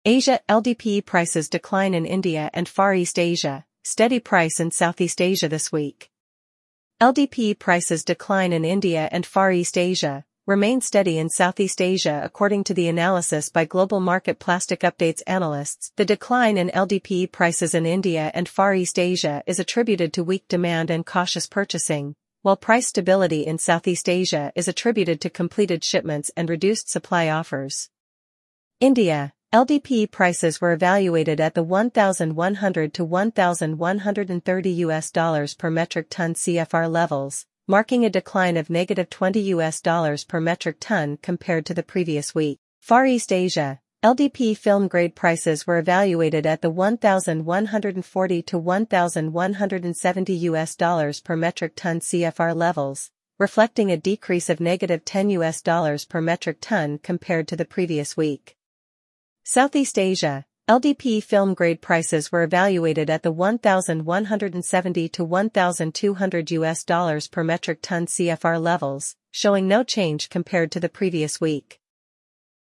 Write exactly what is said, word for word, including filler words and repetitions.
Asia, L D P E prices decline in India and Far East Asia, steady price in Southeast Asia this week. L D P E prices decline in India and Far East Asia, remain steady in Southeast Asia according to the analysis by Global Market Plastic Updates analysts. The decline in L D P E prices in India and Far East Asia is attributed to weak demand and cautious purchasing, while price stability in Southeast Asia is attributed to completed shipments and reduced supply offers. India, L D P E prices were evaluated at the one thousand one hundred to one thousand one hundred thirty U S dollars per metric ton C F R levels, marking a decline of negative twenty U S dollars per metric ton compared to the previous week. Far East Asia, L D P E film grade prices were evaluated at the one thousand one hundred forty to one thousand one hundred seventy U S dollars per metric ton C F R levels, reflecting a decrease of negative ten U S dollars per metric ton compared to the previous week. Southeast Asia, L D P E film grade prices were evaluated at the one thousand one hundred seventy to one thousand two hundred U S dollars per metric ton C F R levels, showing no change compared to the previous week.